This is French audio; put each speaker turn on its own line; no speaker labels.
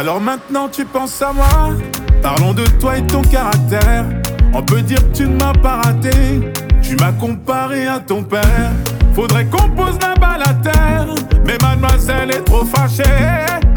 Alors maintenant tu penses à moi. Parlons de toi et ton caractère. On peut dire que tu ne m'as pas raté. Tu m'as comparé à ton père. Faudrait qu'on pose la balle à terre. Mais mademoiselle est trop fâchée.